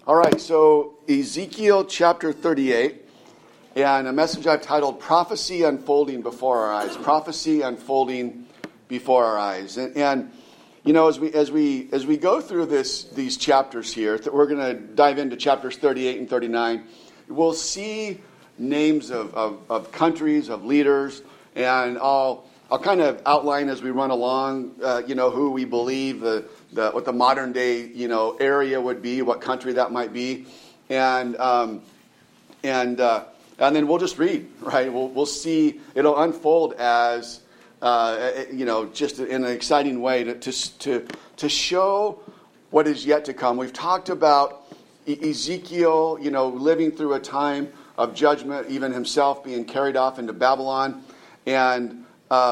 All right, so Ezekiel chapter 38, and a message I've titled Prophecy Unfolding Before Our Eyes. Prophecy Unfolding Before Our Eyes. And you know, as we go through these chapters here, we're going to dive into chapters 38 and 39. We'll see names of countries, of leaders, and I'll kind of outline as we run along, who we believe what the modern day, area would be, what country that might be, and then we'll just read, right? We'll see it'll unfold as just in an exciting way to show what is yet to come. We've talked about Ezekiel, living through a time of judgment, even himself being carried off into Babylon, and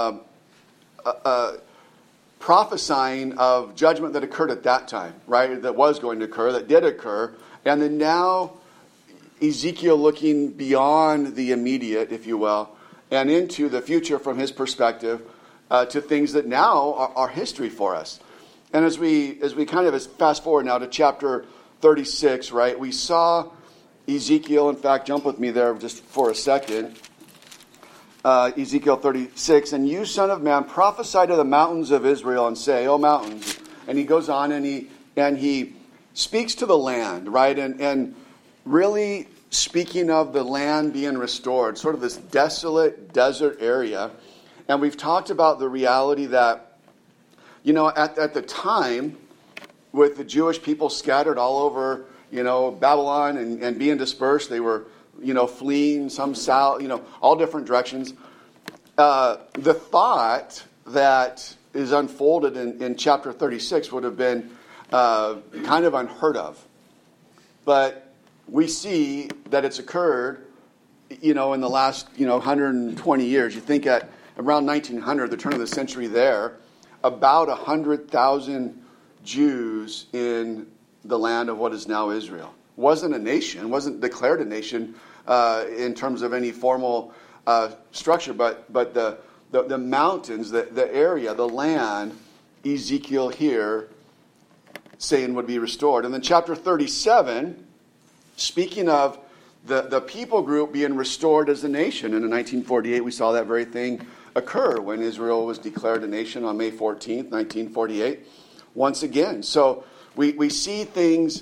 prophesying of judgment that occurred at that time, right? That was going to occur, that did occur. And then now Ezekiel looking beyond the immediate, if you will, and into the future from his perspective to things that now are history for us. And as we kind of fast forward now to chapter 36, right? We saw Ezekiel, in fact, jump with me there just for a second. Ezekiel 36, and you, son of man, prophesy to the mountains of Israel and say, O mountains. And he goes on and he speaks to the land, right? And really speaking of the land being restored, sort of this desolate desert area. And we've talked about the reality that, at the time, with the Jewish people scattered all over, Babylon and being dispersed, they were fleeing some south, all different directions. The thought that is unfolded in chapter 36 would have been kind of unheard of. But we see that it's occurred, in the last, 120 years. You think at around 1900, the turn of the century there, about 100,000 Jews in the land of what is now Israel. Wasn't a nation, wasn't declared a nation in terms of any formal structure, but the mountains, the area, the land, Ezekiel here saying would be restored. And then chapter 37, speaking of the people group being restored as a nation. And in 1948, we saw that very thing occur when Israel was declared a nation on May 14th, 1948, once again. So we see things,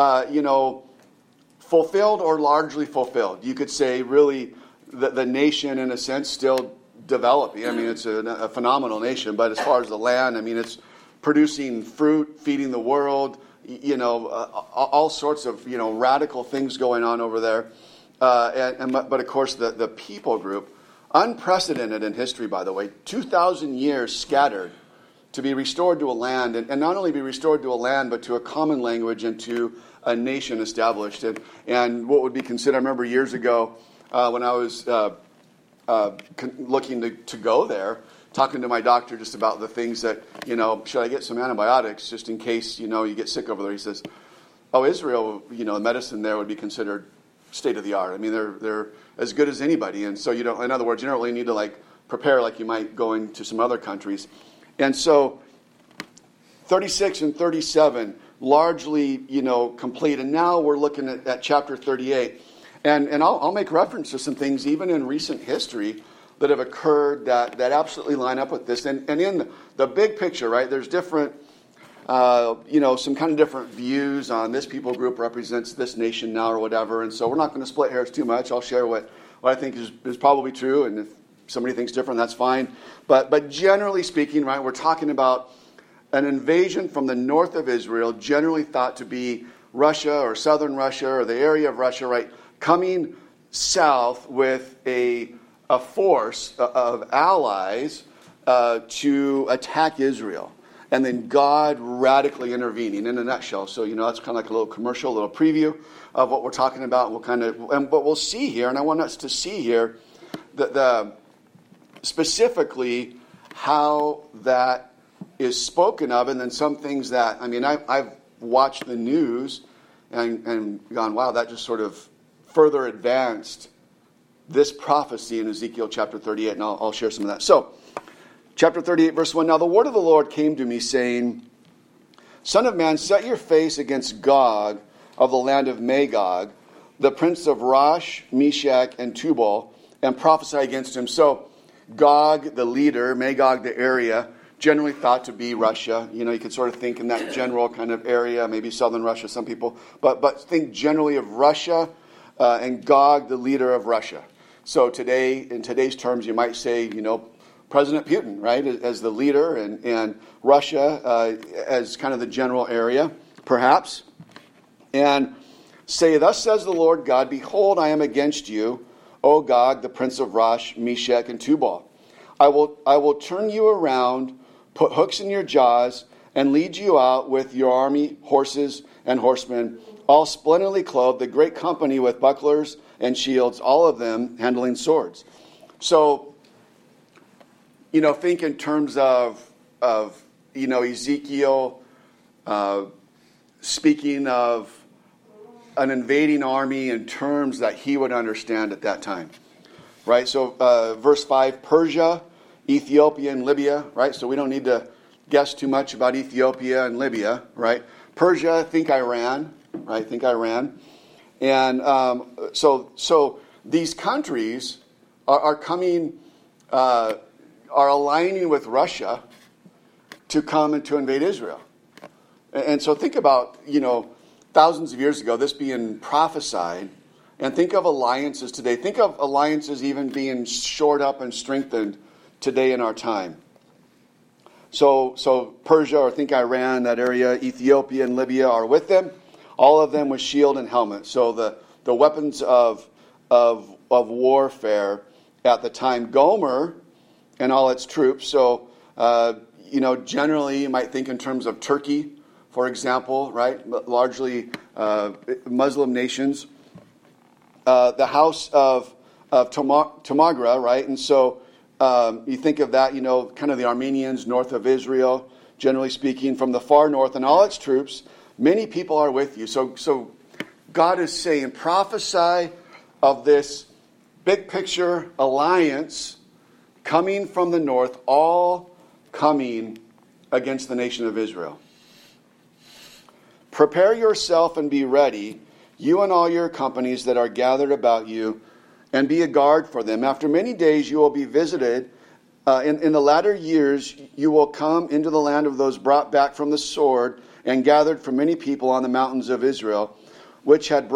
fulfilled or largely fulfilled. You could say really the nation, in a sense, still developing. I mean, it's a phenomenal nation, but as far as the land, I mean, it's producing fruit, feeding the world, all sorts of, radical things going on over there. But of course, the people group, unprecedented in history, by the way, 2,000 years scattered to be restored to a land, and not only be restored to a land, but to a common language and to a nation established. And what would be considered, I remember years ago when I was looking to go there, talking to my doctor just about the things that, should I get some antibiotics just in case, you get sick over there. He says, Israel, the medicine there would be considered state of the art. I mean, they're as good as anybody. And so in other words, you don't really need to prepare like you might going to some other countries. And so 36 and 37, largely, complete. And now we're looking at chapter 38. And I'll make reference to some things even in recent history that have occurred that absolutely line up with this. And in the big picture, right, there's different, some kind of different views on this people group represents this nation now or whatever. And so we're not going to split hairs too much. I'll share what I think is probably true. And if somebody thinks different, that's fine. But generally speaking, right, we're talking about an invasion from the north of Israel, generally thought to be Russia or southern Russia or the area of Russia, right, coming south with a force of allies to attack Israel. And then God radically intervening in a nutshell. So, that's kind of like a little commercial, a little preview of what we're talking about. But we'll see here, and I want us to see here the specifically how that is spoken of, and then some things that, I've watched the news and gone, wow, that just sort of further advanced this prophecy in Ezekiel chapter 38, and I'll share some of that. So, chapter 38, verse 1, now the word of the Lord came to me, saying, Son of man, set your face against Gog, of the land of Magog, the prince of Rosh, Meshach, and Tubal, and prophesy against him. So Gog, the leader, Magog, the area, generally thought to be Russia. You could sort of think in that general kind of area, maybe southern Russia, some people. But think generally of Russia and Gog, the leader of Russia. So today, in today's terms, you might say, President Putin, right, as the leader, and Russia as kind of the general area, perhaps. And say, thus says the Lord God, behold, I am against you, O Gog, the prince of Rosh, Meshach, and Tubal. I will turn you around, put hooks in your jaws, and lead you out with your army, horses, and horsemen, all splendidly clothed, the great company with bucklers and shields, all of them handling swords. So, think in terms of Ezekiel speaking of an invading army in terms that he would understand at that time, right? So verse 5, Persia, Ethiopia, and Libya, right? So we don't need to guess too much about Ethiopia and Libya, right? Persia, think Iran, right? Think Iran. And so these countries are coming, are aligning with Russia to come and to invade Israel. And so think about, thousands of years ago, this being prophesied, and think of alliances today. Think of alliances even being shored up and strengthened today in our time. So Persia, or think Iran, that area, Ethiopia and Libya are with them, all of them with shield and helmet. So the weapons of warfare at the time. Gomer and all its troops. So, generally you might think in terms of Turkey, for example, right? Largely Muslim nations. The house of Tamagra, right? And so you think of that, kind of the Armenians north of Israel, generally speaking, from the far north, and all its troops. Many people are with you. So God is saying, prophesy of this big picture alliance coming from the north, all coming against the nation of Israel. Prepare yourself and be ready, you and all your companies that are gathered about you, and be a guard for them. After many days you will be visited. In the latter years you will come into the land of those brought back from the sword and gathered from many people on the mountains of Israel, which had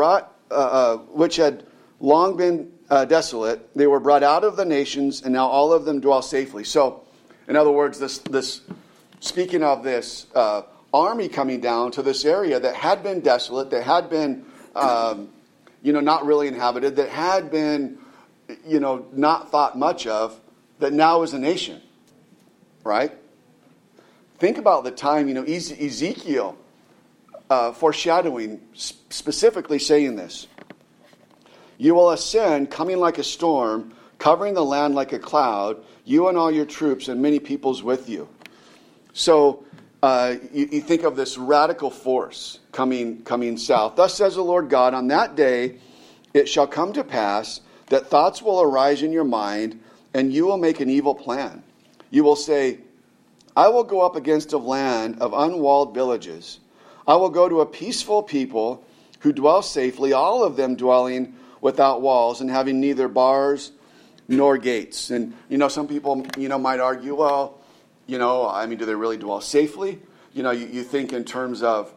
long been desolate. They were brought out of the nations, and now all of them dwell safely. So, in other words, this speaking of this army coming down to this area that had been desolate, that had been, not really inhabited, that had been, not thought much of, that now is a nation, right? Think about the time, Ezekiel foreshadowing, specifically saying this. You will ascend, coming like a storm, covering the land like a cloud, you and all your troops and many peoples with you. So you think of this radical force coming south. Thus says the Lord God, on that day it shall come to pass that thoughts will arise in your mind, and you will make an evil plan. You will say, I will go up against a land of unwalled villages. I will go to a peaceful people who dwell safely, all of them dwelling without walls and having neither bars nor gates. And, some people, might argue, well, do they really dwell safely? You think in terms of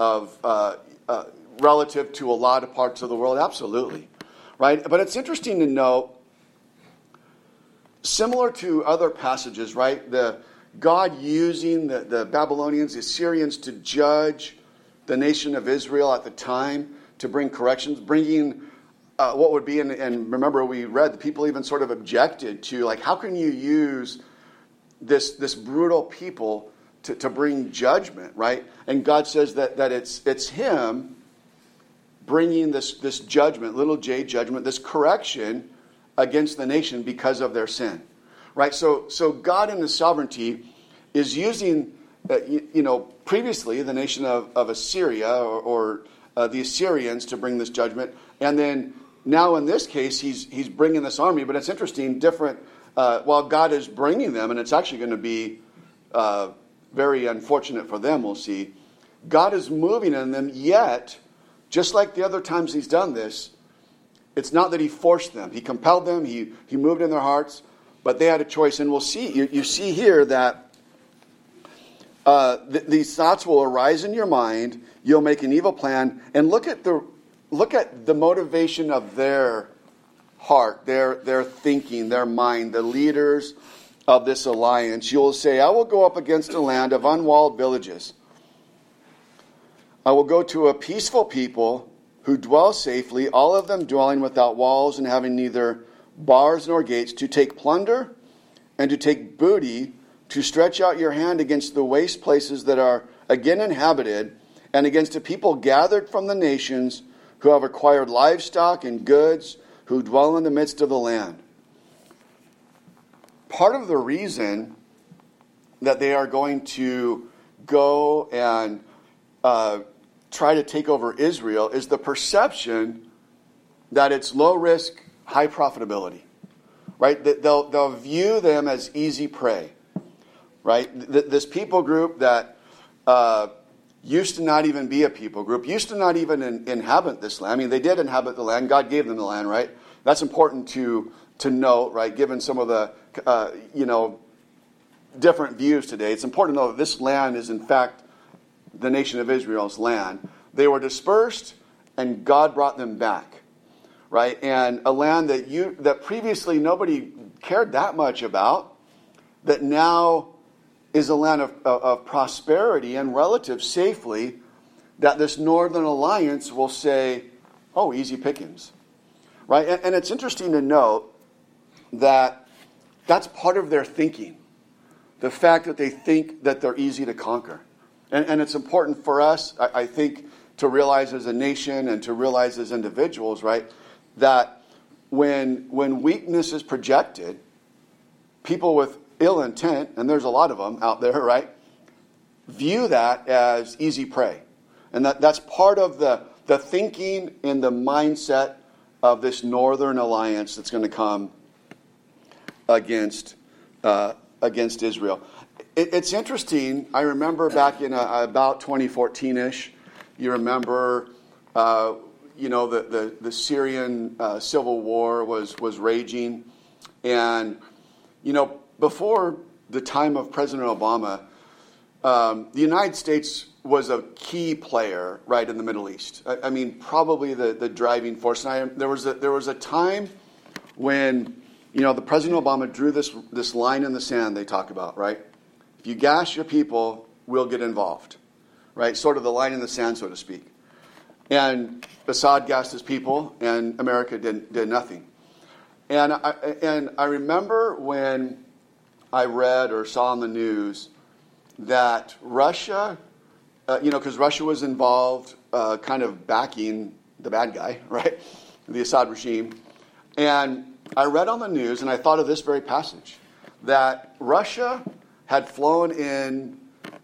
relative to a lot of parts of the world, absolutely, right? But it's interesting to note, similar to other passages, right? God using the Babylonians, the Assyrians to judge the nation of Israel at the time, to bring corrections, bringing what would be, and remember we read, the people even sort of objected to, like, how can you use this brutal people to bring judgment, right? And God says that it's Him bringing this judgment, little j judgment, this correction against the nation because of their sin, right? So God in His sovereignty is using, previously the nation of Assyria or the Assyrians to bring this judgment, and then now in this case He's bringing this army. But it's interesting, different. While God is bringing them, and it's actually going to be very unfortunate for them, we'll see. God is moving in them, yet just like the other times he's done this, it's not that he forced them. He compelled them. He moved in their hearts, but they had a choice. And we'll see. You see here that these thoughts will arise in your mind. You'll make an evil plan, and look at the motivation of their heart, their thinking, their mind, the leaders of this alliance. You'll say, I will go up against a land of unwalled villages. I will go to a peaceful people who dwell safely, all of them dwelling without walls and having neither bars nor gates, to take plunder and to take booty, to stretch out your hand against the waste places that are again inhabited, and against a people gathered from the nations who have acquired livestock and goods, who dwell in the midst of the land. Part of the reason that they are going to go and try to take over Israel is the perception that it's low risk, high profitability, right? They'll view them as easy prey, right? This people group that used to not even be a people group, used to not even inhabit this land. I mean, they did inhabit the land. God gave them the land, right? That's important to note, right? Given some of the, different views today, it's important to know that this land is, in fact, the nation of Israel's land. They were dispersed, and God brought them back, right? And a land that previously nobody cared that much about, that now is a land of prosperity and relative safely, that this Northern Alliance will say, oh, easy pickings, right? And it's interesting to note that that's part of their thinking, the fact that they think that they're easy to conquer. And it's important for us, I think, to realize as a nation and to realize as individuals, right, that when weakness is projected, people with ill intent, and there's a lot of them out there, right, view that as easy prey. And that's part of the thinking and the mindset of this Northern Alliance that's going to come against Israel. It's interesting. I remember back in about 2014-ish, you remember, the Syrian civil war was raging. And, before the time of President Obama, the United States was a key player, right, in the Middle East. I mean, probably the driving force. And there was a time when, the President Obama drew this line in the sand they talk about, right? If you gas your people, we'll get involved, right? Sort of the line in the sand, so to speak. And Assad gassed his people, and America did nothing. And I remember when I read or saw on the news that Russia, because Russia was involved, kind of backing the bad guy, right? The Assad regime. And I read on the news, and I thought of this very passage, that Russia had flown in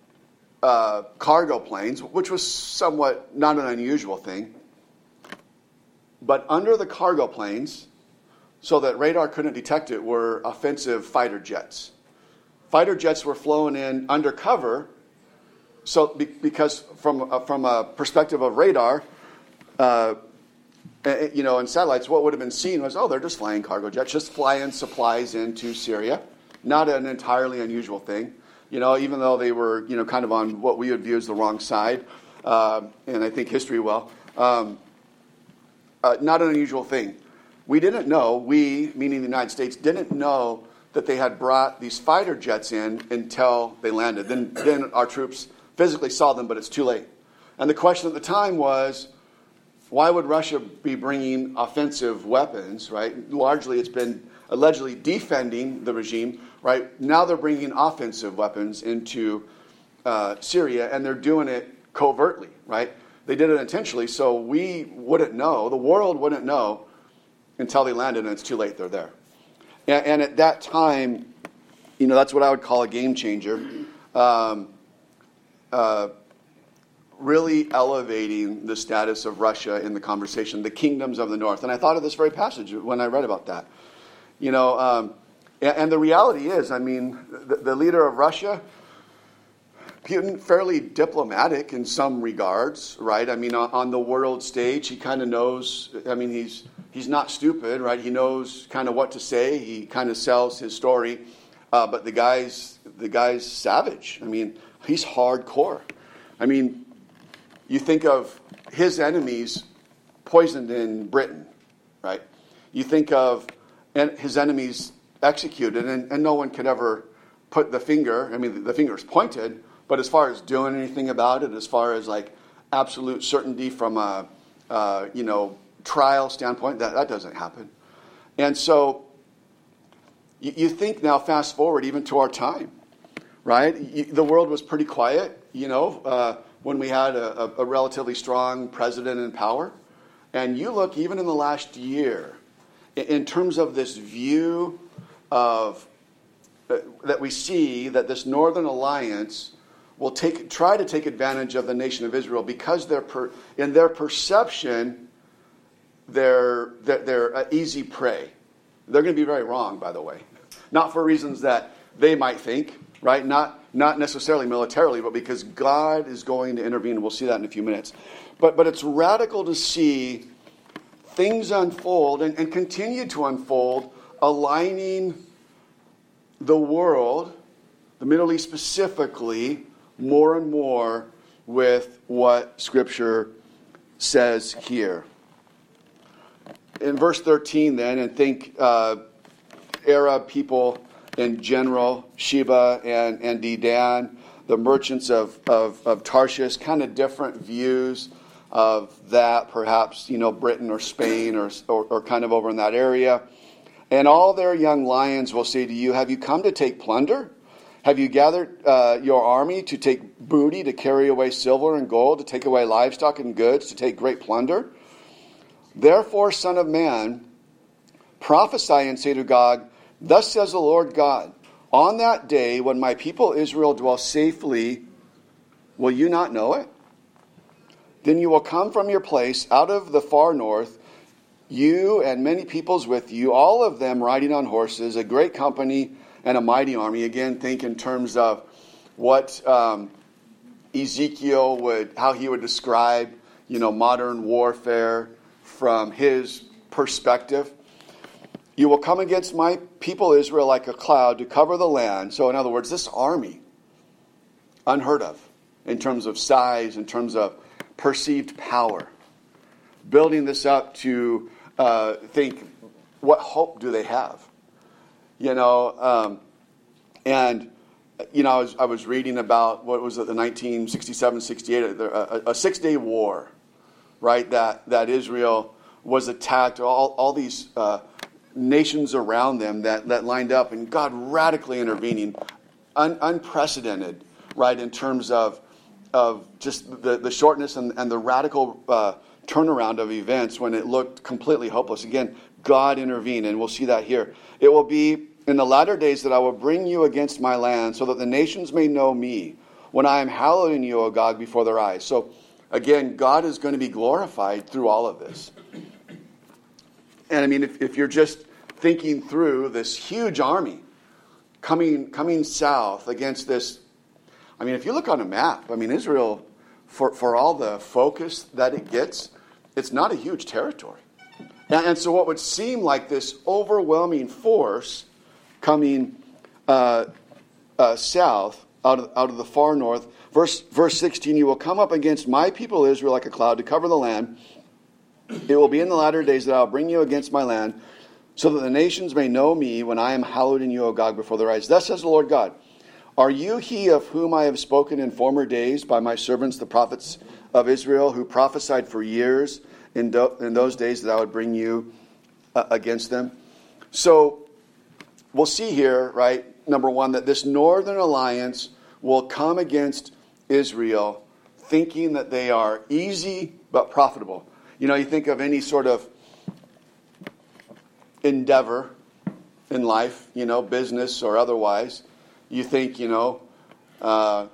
cargo planes, which was somewhat not an unusual thing, but under the cargo planes, so that radar couldn't detect it, were offensive fighter jets. Fighter jets were flown in undercover, so because from a perspective of radar, and satellites, what would have been seen was, they're just flying cargo jets, just flying supplies into Syria. Not an entirely unusual thing, even though they were, kind of on what we would view as the wrong side, and I think history will. Not an unusual thing. We didn't know, meaning the United States, didn't know that they had brought these fighter jets in until they landed. Then our troops physically saw them, but it's too late. And the question at the time was, why would Russia be bringing offensive weapons, right? Largely it's been allegedly defending the regime, right? Now they're bringing offensive weapons into Syria, and they're doing it covertly, right? They did it intentionally, so we wouldn't know, the world wouldn't know until they landed, and it's too late, they're there. And at that time, that's what I would call a game changer. Really elevating the status of Russia in the conversation, the kingdoms of the north. And I thought of this very passage when I read about that. And the reality is, the leader of Russia, Putin, fairly diplomatic in some regards, right? I mean, on the world stage, he kind of knows. I mean, he's not stupid, right? He knows kind of what to say. He kind of sells his story, but the guy's savage. I mean, he's hardcore. I mean, you think of his enemies poisoned in Britain, right? You think of his enemies executed, and no one could ever put the finger. I mean, the finger's pointed. But as far as doing anything about it, as far as like absolute certainty from a trial standpoint, that doesn't happen. And so you think now, fast forward even to our time, right? The world was pretty quiet, when we had a relatively strong president in power. And you look even in the last year, in terms of this view of that we see that this Northern Alliance will try to take advantage of the nation of Israel because in their perception, they're easy prey. They're going to be very wrong, by the way. Not for reasons that they might think, right? Not necessarily militarily, but because God is going to intervene. We'll see that in a few minutes. But it's radical to see things unfold and continue to unfold, aligning the world, the Middle East specifically, more and more with what Scripture says here. In verse 13 then, and think Arab people in general, Sheba and Dedan, the merchants of Tarshish, kind of different views of that, perhaps, Britain or Spain or kind of over in that area. And all their young lions will say to you, have you come to take plunder? Have you gathered your army to take booty, to carry away silver and gold, to take away livestock and goods, to take great plunder? Therefore, Son of Man, prophesy and say to Gog, thus says the Lord God, on that day when my people Israel dwell safely, will you not know it? Then you will come from your place out of the far north, you and many peoples with you, all of them riding on horses, a great company and a mighty army. Again, think in terms of what Ezekiel how he would describe, modern warfare from his perspective. You will come against my people Israel like a cloud to cover the land. So in other words, this army, unheard of in terms of size, in terms of perceived power, building this up to think, what hope do they have? I was reading about, what was it, the 1967-68, a 6-day war, right, that Israel was attacked, all these nations around them that lined up, and God radically intervening, unprecedented, right, in terms of just the shortness and the radical turnaround of events when it looked completely hopeless. Again, God intervened, and we'll see that here. It will be in the latter days that I will bring you against my land, so that the nations may know me, when I am hallowed in you, O Gog, before their eyes. So, again, God is going to be glorified through all of this. And I mean, if you're just thinking through this huge army coming south against this, I mean, if you look on a map, I mean, Israel, for all the focus that it gets, it's not a huge territory. And so what would seem like this overwhelming force coming south out of the far north, verse 16, you will come up against my people Israel like a cloud to cover the land. It will be in the latter days that I will bring you against my land, so that the nations may know me when I am hallowed in you, O Gog, before their eyes. Thus says the Lord God, are you he of whom I have spoken in former days by my servants, the prophets of Israel, who prophesied for years in those days that I would bring you against them? So we'll see here, right, number one, that this Northern Alliance will come against Israel thinking that they are easy but profitable. You think of any sort of endeavor in life, business or otherwise. You think, a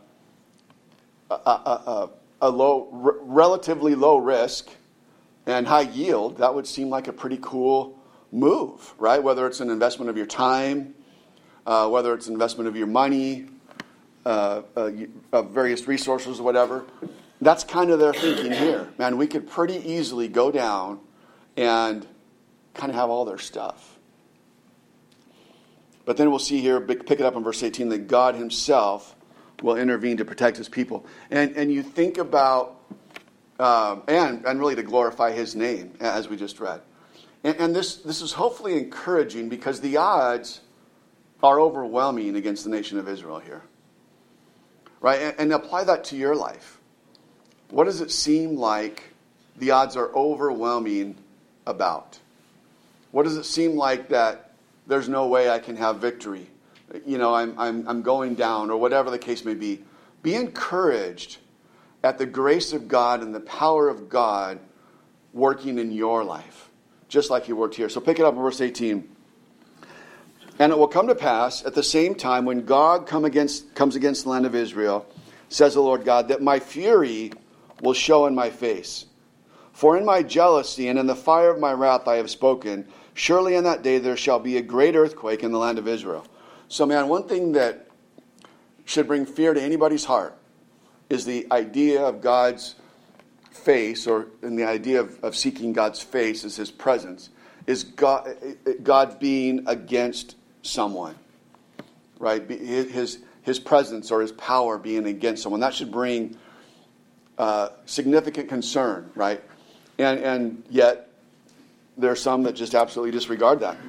relatively low risk and high yield, that would seem like a pretty cool move, right? Whether it's an investment of your time, whether it's an investment of your money, various resources or whatever. That's kind of their thinking here. Man, we could pretty easily go down and kind of have all their stuff. But then we'll see here, pick it up in verse 18, that God himself will intervene to protect his people. And you think about, and really to glorify his name, as we just read. And this is hopefully encouraging because the odds are overwhelming against the nation of Israel here. Right? And apply that to your life. What does it seem like the odds are overwhelming about? What does it seem like that there's no way I can have victory? You know, I'm going down, or whatever the case may be. Be encouraged at the grace of God and the power of God working in your life, just like he worked here. So pick it up in verse 18. And it will come to pass at the same time when God comes against the land of Israel, says the Lord God, that my fury will show in my face. For in my jealousy and in the fire of my wrath I have spoken. Surely in that day there shall be a great earthquake in the land of Israel. So man, one thing that should bring fear to anybody's heart is the idea of God's face, or in the idea of seeking God's face as his presence, is God being against someone. Right? His presence or his power being against someone. That should bring significant concern, right? And yet, there are some that just absolutely disregard that.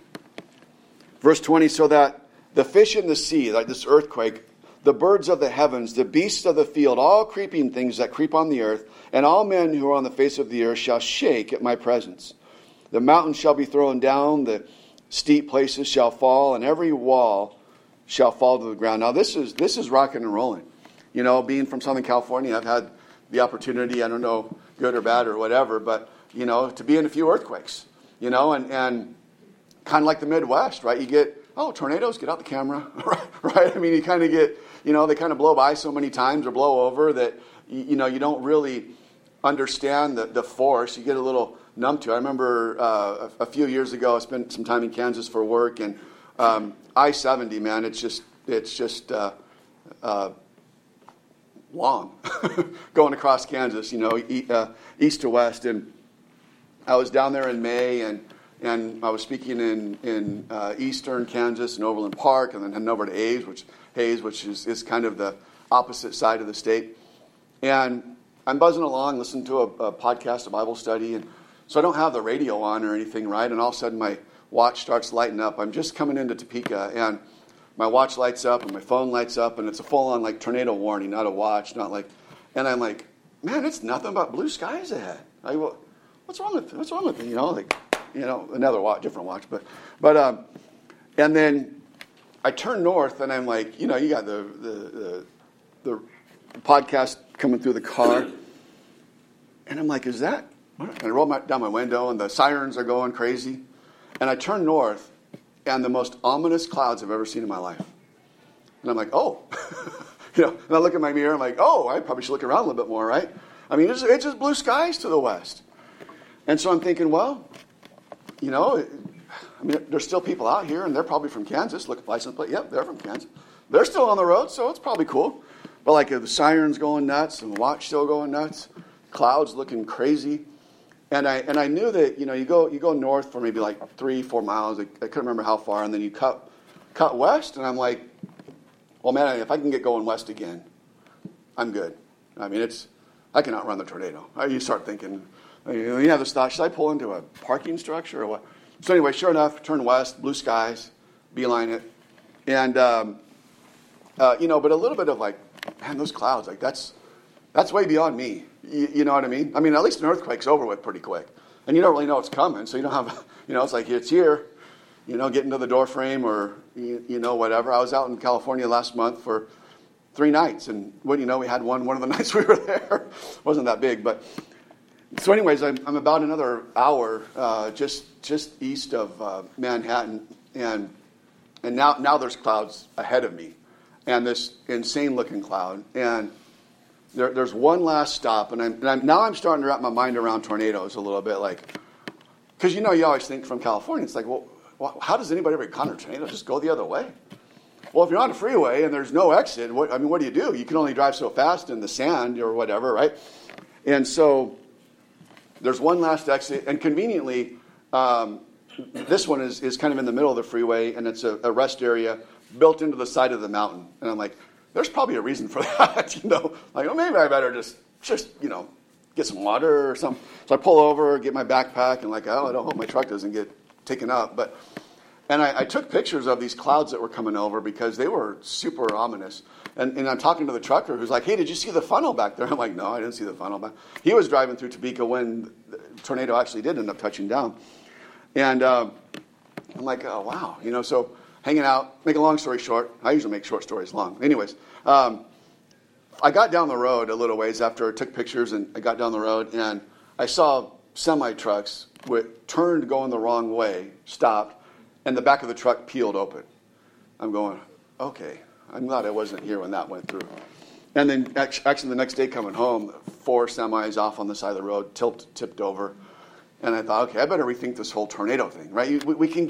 Verse 20, so that the fish in the sea, like this earthquake, the birds of the heavens, the beasts of the field, all creeping things that creep on the earth, and all men who are on the face of the earth shall shake at my presence. The mountains shall be thrown down, the steep places shall fall, and every wall shall fall to the ground. Now this is rocking and rolling. You know, being from Southern California, I've had the opportunity, I don't know, good or bad or whatever, but, you know, to be in a few earthquakes, you know, and kind of like the Midwest, right? You get, tornadoes, get out the camera, right? I mean, you kind of get, you know, they kind of blow by so many times or blow over that, you know, you don't really understand the force. You get a little numb to it. I remember a few years ago, I spent some time in Kansas for work, and I-70, man, it's just long going across Kansas, you know, east to west. And I was down there in May, and I was speaking in eastern Kansas in Overland Park, and then heading over to Hays, which is kind of the opposite side of the state. And I'm buzzing along, listening to a podcast, a Bible study, and so I don't have the radio on or anything, right? And all of a sudden my watch starts lighting up. I'm just coming into Topeka, and my watch lights up and my phone lights up, and it's a full-on like tornado warning, not a watch, not like. And I'm like, man, it's nothing but blue skies ahead. What's wrong with it? You know, like, you know, another watch, different watch, but and then I turn north, and I'm like, you know, you got the podcast coming through the car, and I'm like, is that? And I roll down my window, and the sirens are going crazy, and I turn north. And the most ominous clouds I've ever seen in my life. And I'm like, oh. You know, and I look at my mirror, I'm like, oh, I probably should look around a little bit more, right? I mean, it's just blue skies to the west. And so I'm thinking, well, you know, I mean, there's still people out here, and they're probably from Kansas. Look at the license plate. Yep, they're from Kansas. They're still on the road, so it's probably cool. But like the sirens going nuts, and the watch still going nuts, clouds looking crazy. And I knew that, you know, you go north for maybe like 3-4 miles. I couldn't remember how far, and then you cut west, and I'm like, well, man, if I can get going west again, I'm good. I mean, I can outrun the tornado. You start thinking, you have this thought, should I pull into a parking structure or what? So anyway, sure enough, turn west, blue skies, beeline it, and you know, but a little bit of like, man, those clouds, like that's way beyond me. You know what I mean? I mean, at least an earthquake's over with pretty quick. And you don't really know it's coming, so you don't have, you know, it's like it's here, you know, get into the door frame or, you know, whatever. I was out in California last month for 3 nights, and what you know, we had one of the nights we were there. It wasn't that big, but so anyways, I'm about another hour just east of Manhattan, and now there's clouds ahead of me, and this insane-looking cloud, and there's one last stop, and I'm starting to wrap my mind around tornadoes a little bit, like, because you know you always think from California, it's like, well, how does anybody ever encounter a tornado? Just go the other way. Well, if you're on a freeway and there's no exit, what do? You can only drive so fast in the sand or whatever, right? And so there's one last exit, and conveniently, this one is kind of in the middle of the freeway, and it's a rest area built into the side of the mountain. And I'm like, there's probably a reason for that, Like, maybe I better just get some water or something. So I pull over, get my backpack, and I don't hope my truck doesn't get taken up. And I took pictures of these clouds that were coming over because they were super ominous. And I'm talking to the trucker who's like, hey, did you see the funnel back there? I'm like, no, I didn't see the funnel back. He was driving through Topeka when the tornado actually did end up touching down. And I'm like, oh, wow. So hanging out, make a long story short. I usually make short stories long. Anyways, I got down the road a little ways after I took pictures, and I got down the road, and I saw semi-trucks turned going the wrong way, stopped, and the back of the truck peeled open. I'm going, okay, I'm glad I wasn't here when that went through. And then actually the next day coming home, 4 semis off on the side of the road, tipped over. And I thought, okay, I better rethink this whole tornado thing, right? We can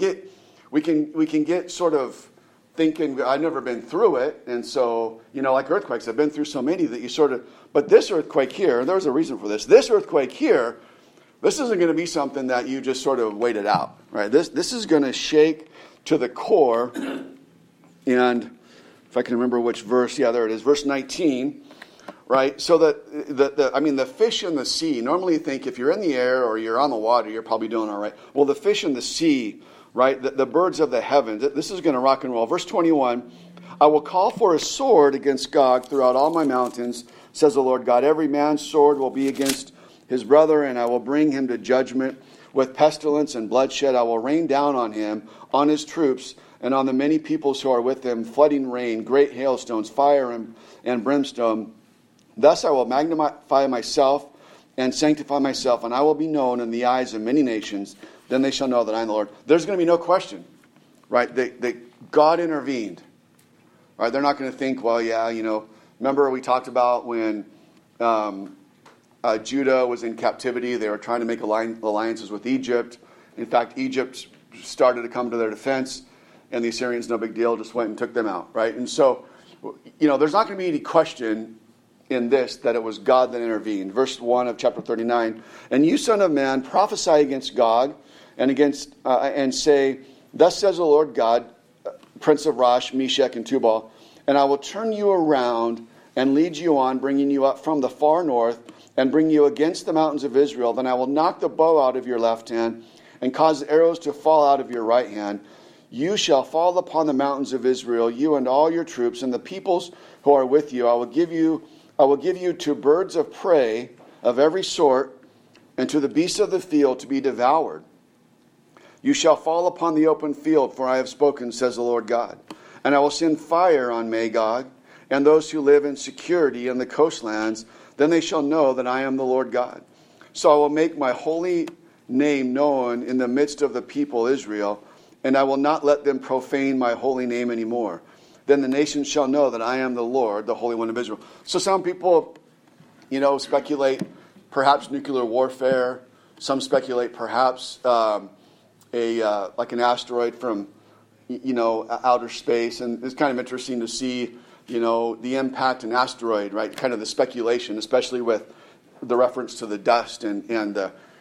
get sort of thinking, I've never been through it, and so, like earthquakes, I've been through so many that you sort of, but this earthquake here, there's a reason for this. This earthquake here, this isn't going to be something that you just sort of wait it out, right? This is going to shake to the core, and if I can remember which verse, yeah, there it is, verse 19, right? So that the fish in the sea, normally you think if you're in the air or you're on the water, you're probably doing all right. Well, the fish in the sea, right, the birds of the heavens, this is going to rock and roll. Verse 21, I will call for a sword against Gog throughout all my mountains, says the Lord God. Every man's sword will be against his brother, and I will bring him to judgment. With pestilence and bloodshed I will rain down on him, on his troops, and on the many peoples who are with him, flooding rain, great hailstones, fire and brimstone. Thus I will magnify myself and sanctify myself, and I will be known in the eyes of many nations. Then they shall know that I am the Lord. There's going to be no question, right? That God intervened, right? They're not going to think, well, yeah, remember we talked about when Judah was in captivity. They were trying to make alliances with Egypt. In fact, Egypt started to come to their defense, and the Assyrians, no big deal, just went and took them out, right? And so, there's not going to be any question in this that it was God that intervened. Verse 1 of chapter 39, and you, son of man, prophesy against Gog, and say, thus says the Lord God, Prince of Rosh, Meshach, and Tubal, and I will turn you around and lead you on, bringing you up from the far north, and bring you against the mountains of Israel. Then I will knock the bow out of your left hand, and cause arrows to fall out of your right hand. You shall fall upon the mountains of Israel, you and all your troops, and the peoples who are with you. I will give you to birds of prey of every sort, and to the beasts of the field to be devoured. You shall fall upon the open field, for I have spoken, says the Lord God. And I will send fire on Magog, and those who live in security in the coastlands. Then they shall know that I am the Lord God. So I will make my holy name known in the midst of the people Israel, and I will not let them profane my holy name anymore. Then the nations shall know that I am the Lord, the Holy One of Israel. So some people, speculate perhaps nuclear warfare. Some speculate perhaps like an asteroid from, outer space. And it's kind of interesting to see, the impact an asteroid, right? Kind of the speculation, especially with the reference to the dust and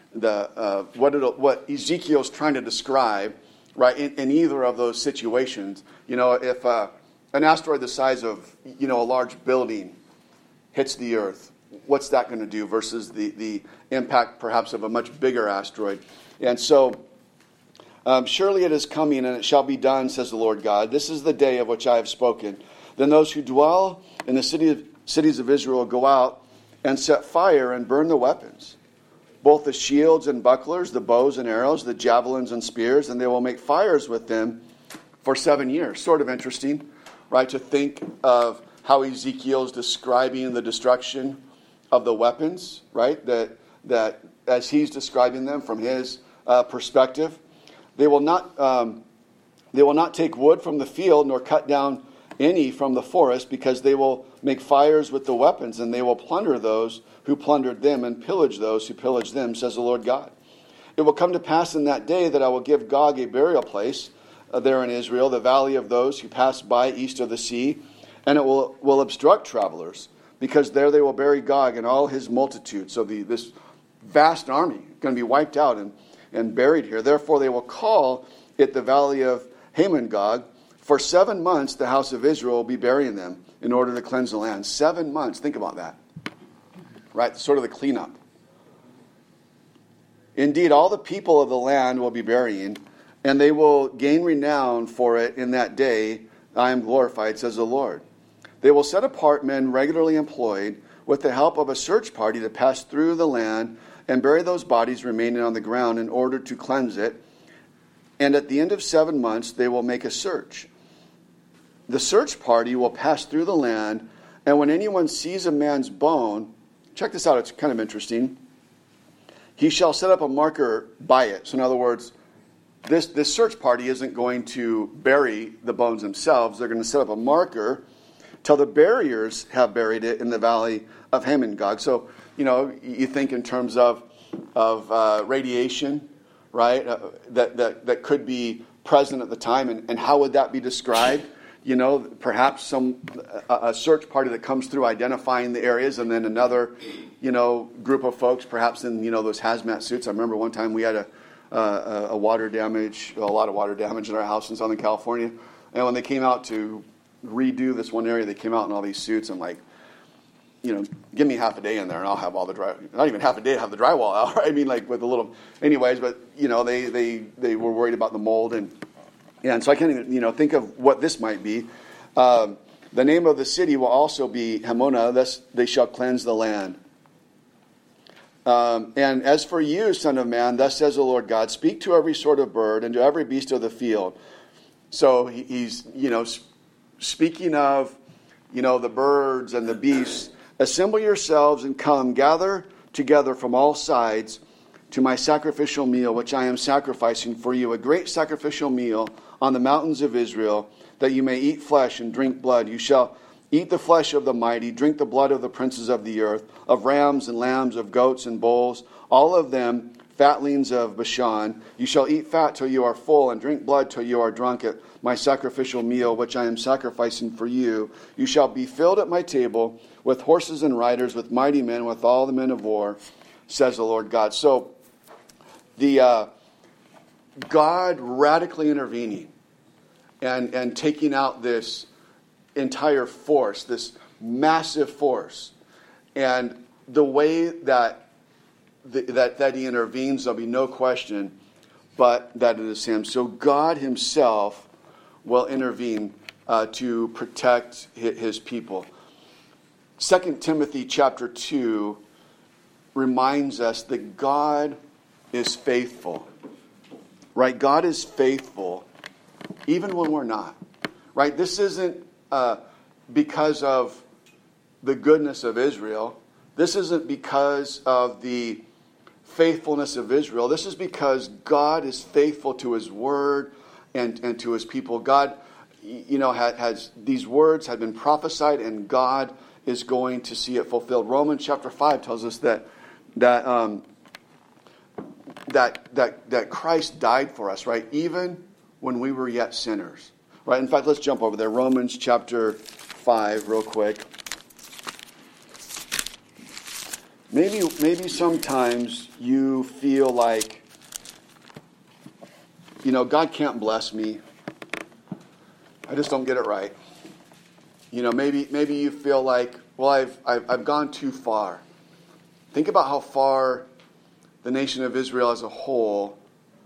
what Ezekiel's trying to describe, right? In either of those situations, if an asteroid the size of, a large building hits the Earth, what's that going to do versus the impact perhaps of a much bigger asteroid? And so, surely it is coming, and it shall be done, says the Lord God. This is the day of which I have spoken. Then those who dwell in the cities of Israel will go out and set fire and burn the weapons, both the shields and bucklers, the bows and arrows, the javelins and spears, and they will make fires with them for 7 years. Sort of interesting, right, to think of how Ezekiel's describing the destruction of the weapons, right, that as he's describing them from his perspective. They will not take wood from the field, nor cut down any from the forest, because they will make fires with the weapons, and they will plunder those who plundered them, and pillage those who pillaged them, says the Lord God. It will come to pass in that day that I will give Gog a burial place, there in Israel, the valley of those who pass by east of the sea, and it will obstruct travelers, because there they will bury Gog and all his multitude. So this vast army going to be wiped out and buried here. Therefore they will call it the valley of Hamon-Gog. For 7 months the house of Israel will be burying them in order to cleanse the land. 7 months, think about that. Right, sort of the cleanup. Indeed, all the people of the land will be burying, and they will gain renown for it in that day. I am glorified, says the Lord. They will set apart men regularly employed with the help of a search party to pass through the land and bury those bodies remaining on the ground in order to cleanse it. And at the end of 7 months, they will make a search. The search party will pass through the land, and when anyone sees a man's bone, check this out, it's kind of interesting. He shall set up a marker by it. So in other words, this search party isn't going to bury the bones themselves. They're going to set up a marker till the buriers have buried it in the valley of Hamon-Gog. So, you think in terms of radiation, right, that could be present at the time, and how would that be described? Perhaps a search party that comes through identifying the areas, and then another, group of folks, perhaps in, those hazmat suits. I remember one time we had a water damage, a lot of water damage in our house in Southern California. And when they came out to redo this one area, they came out in all these suits. I'm like, give me half a day in there and I'll have all the not even half a day, have the drywall out. Right? I mean, like with a little, anyways, but, they were worried about the mold. And so I can't even, think of what this might be. The name of the city will also be Hamona, thus they shall cleanse the land. And as for you, son of man, thus says the Lord God, speak to every sort of bird and to every beast of the field. So he's, speaking of, the birds and the beasts, assemble yourselves and come, gather together from all sides to my sacrificial meal, which I am sacrificing for you, a great sacrificial meal on the mountains of Israel, that you may eat flesh and drink blood. You shall eat the flesh of the mighty, drink the blood of the princes of the earth, of rams and lambs, of goats and bulls, all of them fatlings of Bashan. You shall eat fat till you are full, and drink blood till you are drunk at my sacrificial meal, which I am sacrificing for you. You shall be filled at my table with horses and riders, with mighty men, with all the men of war, says the Lord God. So, the God radically intervening and taking out this entire force, this massive force, and the way that he intervenes, there'll be no question but that it is him. So God himself will intervene to protect his people. 2 Timothy chapter 2 reminds us that God is faithful. Right? God is faithful even when we're not. Right? This isn't because of the goodness of Israel. This isn't because of the faithfulness of Israel. This is because God is faithful to his word and to his people. God, has these words have been prophesied, and God is going to see it fulfilled. Romans chapter 5 tells us that Christ died for us, right? Even when we were yet sinners. Right? In fact, let's jump over there. Romans chapter 5 real quick. Maybe sometimes you feel like, God can't bless me. I just don't get it right. Maybe you feel like, well, I've gone too far. Think about how far the nation of Israel as a whole,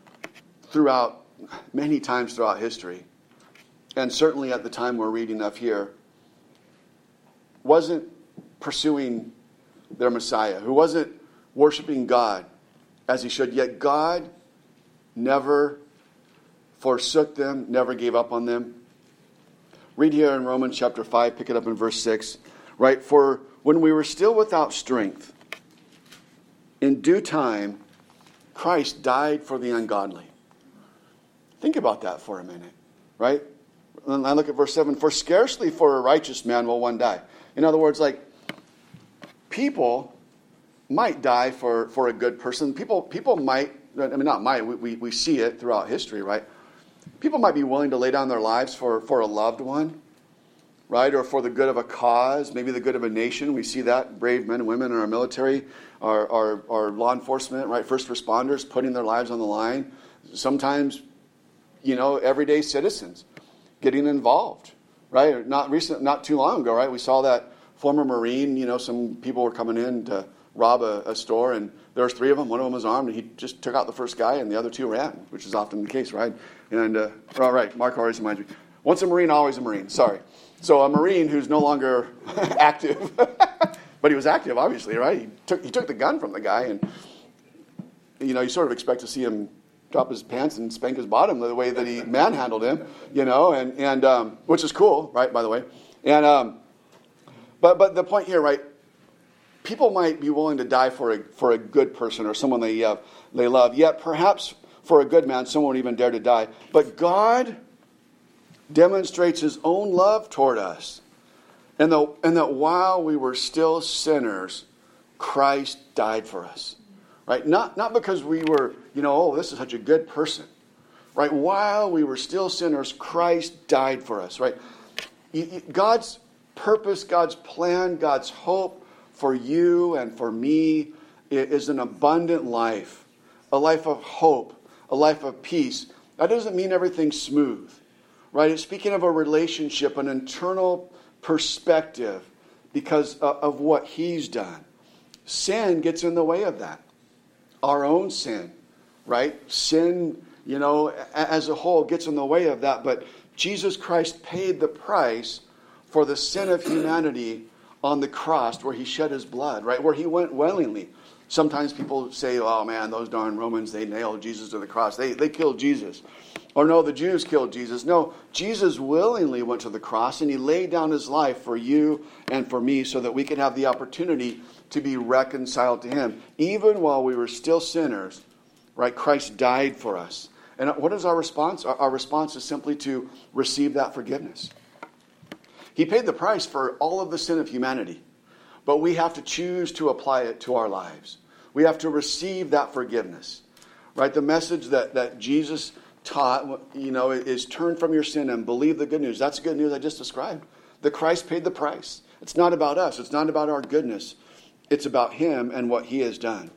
many times throughout history, and certainly at the time we're reading of here, wasn't pursuing their Messiah, who wasn't worshiping God as he should. Yet God never forsook them, never gave up on them. Read here in Romans chapter 5, pick it up in verse 6. Right? For when we were still without strength, in due time, Christ died for the ungodly. Think about that for a minute. Right? And I look at verse 7. For scarcely for a righteous man will one die. In other words, like, people might die for a good person. People might, not might, we see it throughout history, right? People might be willing to lay down their lives for a loved one, right? Or for the good of a cause, maybe the good of a nation. We see that, brave men and women in our military, our law enforcement, right? First responders putting their lives on the line. Sometimes, everyday citizens getting involved, right? Not too long ago, right? We saw that former Marine, some people were coming in to rob a store, and there was 3 of them. One of them was armed, and he just took out the first guy, and the other 2 ran, which is often the case, right? And, all right, Mark always reminds me. Once a Marine, always a Marine. Sorry. So a Marine who's no longer active, but he was active, obviously, right? He took the gun from the guy, and, you sort of expect to see him drop his pants and spank his bottom the way that he manhandled him, and which is cool, right, by the way. And but the point here, right, people might be willing to die for a good person or someone they love, yet perhaps for a good man, someone would even dare to die. But God demonstrates his own love toward us, and that while we were still sinners, Christ died for us. Right? Not because we were, this is such a good person. Right? While we were still sinners, Christ died for us. Right? God's purpose, God's plan, God's hope for you and for me is an abundant life. A life of hope. A life of peace. That doesn't mean everything's smooth. Right? It's speaking of a relationship, an internal perspective because of what he's done. Sin gets in the way of that. Our own sin, right? Sin, as a whole gets in the way of that. But Jesus Christ paid the price for the sin of humanity on the cross where he shed his blood, right? Where he went willingly. Sometimes people say, oh man, those darn Romans, they nailed Jesus to the cross. They killed Jesus. Or no, the Jews killed Jesus. No, Jesus willingly went to the cross and he laid down his life for you and for me so that we could have the opportunity to be reconciled to him. Even while we were still sinners, right, Christ died for us. And what is our response? Our response is simply to receive that forgiveness. He paid the price for all of the sin of humanity, but we have to choose to apply it to our lives. We have to receive that forgiveness, right? The message that Jesus taught, is turn from your sin and believe the good news. That's the good news I just described. That Christ paid the price. It's not about us. It's not about our goodness. It's about him and what he has done.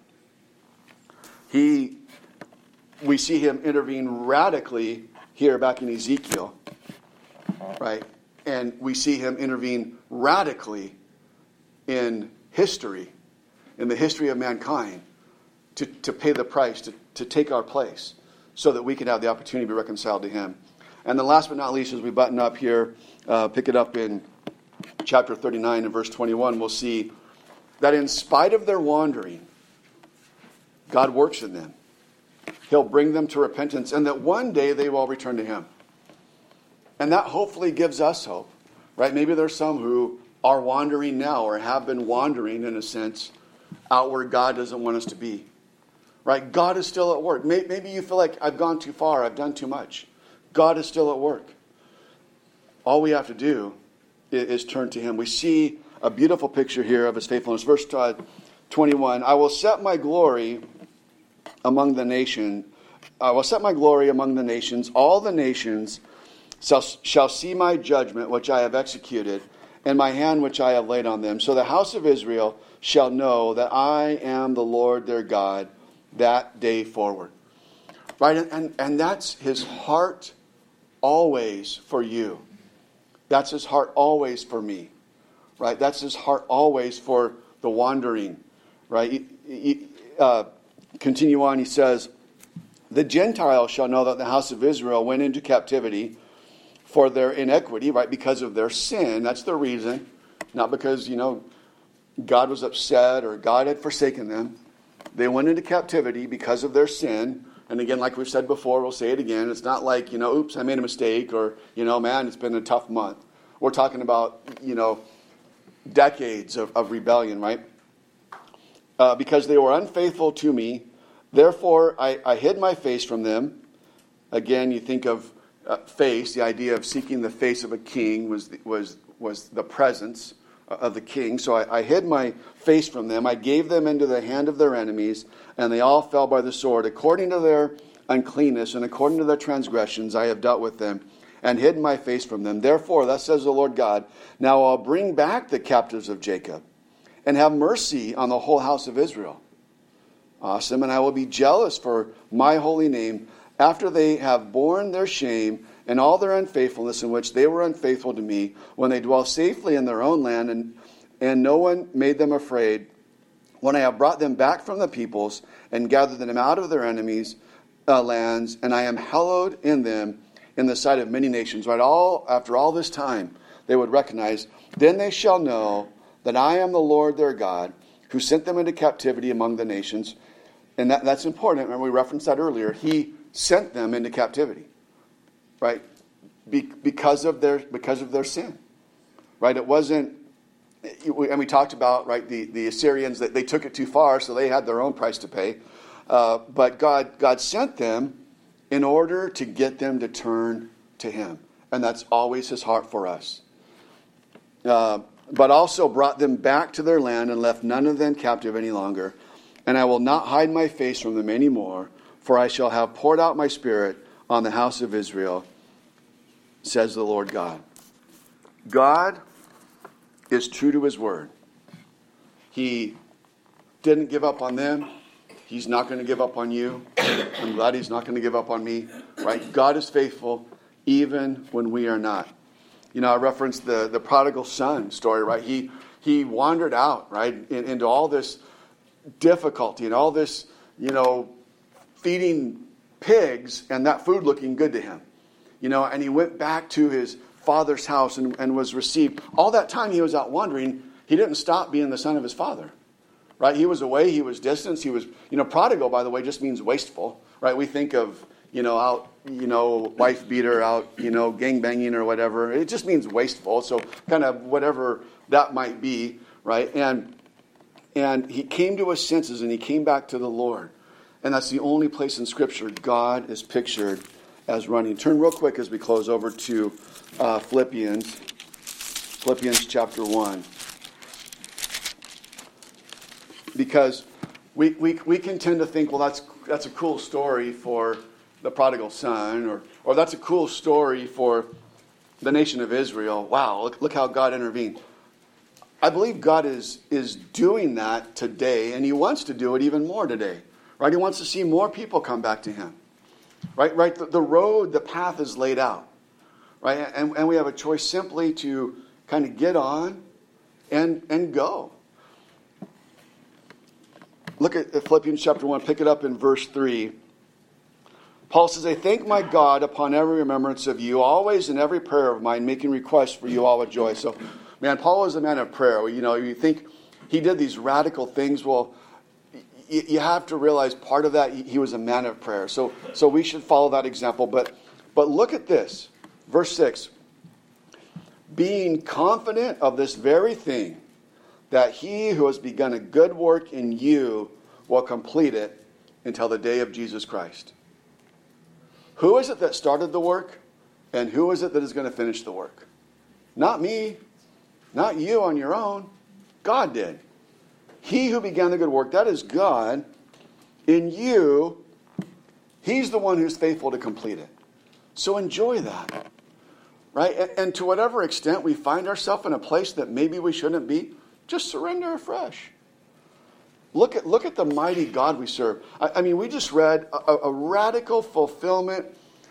We see him intervene radically here back in Ezekiel, right? And we see him intervene radically in history, in the history of mankind, to pay the price, to take our place, so that we can have the opportunity to be reconciled to him. And then last but not least, as we button up here, pick it up in chapter 39 and verse 21, we'll see that in spite of their wandering, God works in them. He'll bring them to repentance, and that one day they will return to him. And that hopefully gives us hope, right? Maybe there's some who are wandering now or have been wandering, in a sense, out where God doesn't want us to be. Right? God is still at work. Maybe you feel like I've gone too far, I've done too much. God is still at work. All we have to do is turn to him. We see a beautiful picture here of his faithfulness. Verse 21, I will set my glory among the nations. I will set my glory among the nations. All the nations shall see my judgment, which I have executed, and my hand which I have laid on them. So the house of Israel shall know that I am the Lord their God that day forward. Right? And that's his heart always for you. That's his heart always for me. Right? That's his heart always for the wandering. Right? Continue on, he says, the Gentiles shall know that the house of Israel went into captivity for their iniquity, right? Because of their sin. That's the reason. Not because, God was upset or God had forsaken them. They went into captivity because of their sin. And again, like we've said before, we'll say it again. It's not like, oops, I made a mistake, or, man, it's been a tough month. We're talking about, decades of rebellion, right? Because they were unfaithful to me. Therefore, I hid my face from them. Again, you think of face, the idea of seeking the face of a king was the presence of the king. So I hid my face from them. I gave them into the hand of their enemies, and they all fell by the sword, according to their uncleanness, and according to their transgressions I have dealt with them, and hidden my face from them. Therefore, thus says the Lord God, now I'll bring back the captives of Jacob, and have mercy on the whole house of Israel. Awesome. And I will be jealous for my holy name, after they have borne their shame and all their unfaithfulness in which they were unfaithful to me, when they dwell safely in their own land, and no one made them afraid, when I have brought them back from the peoples, and gathered them out of their enemies' lands, and I am hallowed in them in the sight of many nations. Right? After all this time, they would recognize, then they shall know that I am the Lord their God, who sent them into captivity among the nations. And that's important. Remember, we referenced that earlier. He sent them into captivity, right? Because of their sin, right? It wasn't. And we talked about, right, the Assyrians, that they took it too far, so they had their own price to pay. But God sent them in order to get them to turn to Him, and that's always His heart for us. But also brought them back to their land and left none of them captive any longer. And I will not hide my face from them any more, for I shall have poured out my Spirit on the house of Israel, says the Lord God. God is true to His word. He didn't give up on them. He's not going to give up on you. I'm glad He's not going to give up on me. Right? God is faithful even when we are not. You know, I referenced the prodigal son story, right? He wandered out, right, into all this difficulty and all this, feeding pigs and that food looking good to him. And he went back to his father's house and was received. All that time he was out wandering, he didn't stop being the son of his father. Right? He was away, he was distant, he was, prodigal, by the way, just means wasteful. Right? We think of, out, wife beater, out, gang banging or whatever. It just means wasteful. So kind of whatever that might be, right? And he came to his senses and he came back to the Lord. And that's the only place in Scripture God is pictured as running. Turn real quick as we close over to Philippians chapter 1. Because we can tend to think, well, that's a cool story for the prodigal son, or that's a cool story for the nation of Israel. Wow, look how God intervened. I believe God is doing that today, and He wants to do it even more today. Right? He wants to see more people come back to Him. Right? The road, the path is laid out. Right? And we have a choice simply to kind of get on and go. Look at Philippians chapter 1, pick it up in verse 3. Paul says, I thank my God upon every remembrance of you, always in every prayer of mine, making requests for you all with joy. So, man, Paul was a man of prayer. You think he did these radical things. Well, you have to realize part of that, he was a man of prayer. So we should follow that example. But look at this. Verse 6. Being confident of this very thing, that He who has begun a good work in you will complete it until the day of Jesus Christ. Who is it that started the work? And who is it that is going to finish the work? Not me. Not you on your own. God did. He who began the good work, that is God. In you, He's the one who's faithful to complete it. So enjoy that. Right? And to whatever extent we find ourselves in a place that maybe we shouldn't be, just surrender afresh. Look at the mighty God we serve. I mean, we just read a radical fulfillment,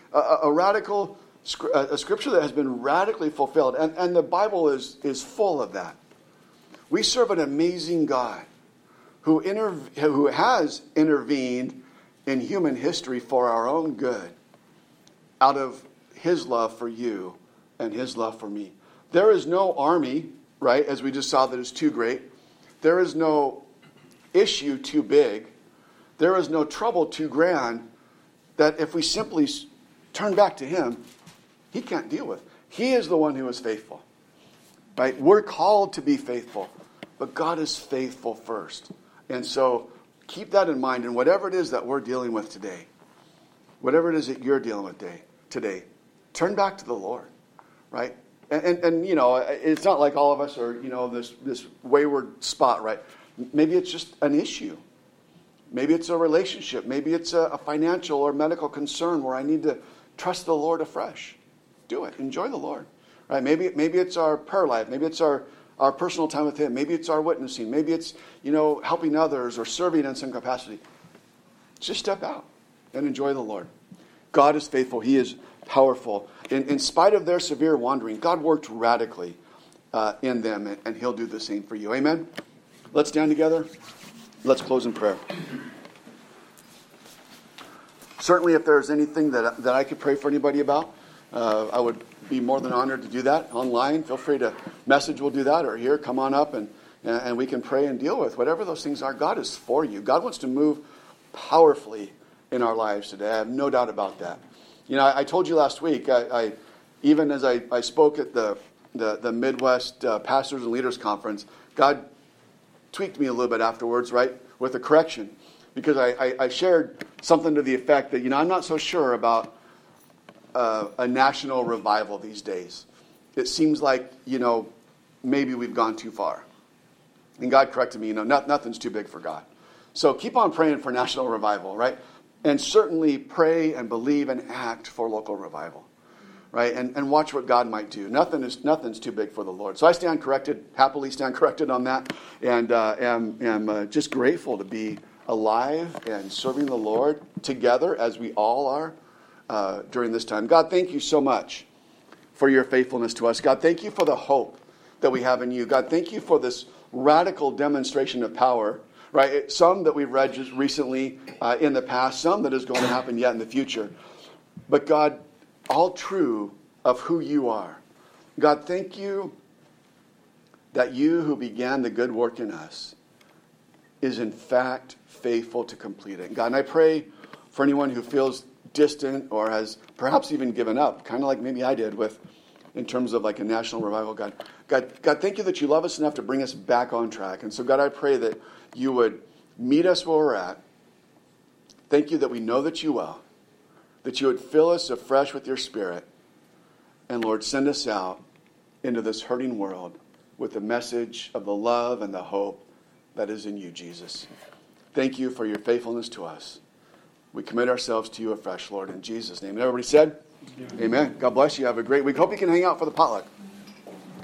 a scripture that has been radically fulfilled. And the Bible is full of that. We serve an amazing God who has intervened in human history for our own good out of His love for you and His love for me. There is no army, right, as we just saw, that is too great. There is no issue too big. There is no trouble too grand that if we simply turn back to Him, He can't deal with. He is the one who is faithful. Right? We're called to be faithful, but God is faithful first. And so keep that in mind. And whatever it is that we're dealing with today, whatever it is that you're dealing with today, turn back to the Lord. Right? And it's not like all of us are, this wayward spot, right? Maybe it's just an issue. Maybe it's a relationship. Maybe it's a financial or medical concern where I need to trust the Lord afresh. Do it. Enjoy the Lord. Right? Maybe it's our prayer life. Maybe it's our personal time with Him. Maybe it's our witnessing. Maybe it's, helping others or serving in some capacity. Just step out and enjoy the Lord. God is faithful. He is powerful. In spite of their severe wandering, God worked radically in them, and He'll do the same for you. Amen? Let's stand together. Let's close in prayer. Certainly, if there's anything that I could pray for anybody about, I would be more than honored to do that online. Feel free to message. We'll do that, or here, come on up, and we can pray and deal with whatever those things are. God is for you. God wants to move powerfully in our lives today. I have no doubt about that. I told you last week, even as I spoke at the Midwest Pastors and Leaders Conference, God tweaked me a little bit afterwards, right, with a correction. Because I shared something to the effect that, I'm not so sure about a national revival these days. It seems like, maybe we've gone too far. And God corrected me, nothing's too big for God. So keep on praying for national revival, right? And certainly pray and believe and act for local revival, right? And watch what God might do. Nothing's too big for the Lord. So I happily stand corrected on that, and am just grateful to be alive and serving the Lord together as we all are during this time. God, thank you so much for your faithfulness to us. God, thank you for the hope that we have in you. God, thank you for this radical demonstration of power, right? Some that we've read just recently in the past, some that is going to happen yet in the future. But God, all true of who you are. God, thank you that you who began the good work in us is in fact faithful to complete it. God, and I pray for anyone who feels distant or has perhaps even given up, kind of like maybe I did in terms of like a national revival. God, thank you that you love us enough to bring us back on track. And so, God, I pray that you would meet us where we're at. Thank you that we know that you will, that you would fill us afresh with your Spirit. And Lord, send us out into this hurting world with the message of the love and the hope that is in you, Jesus. Thank you for your faithfulness to us. We commit ourselves to you afresh, Lord, in Jesus' name. And everybody said, Amen. God bless you. Have a great week. Hope you can hang out for the potluck.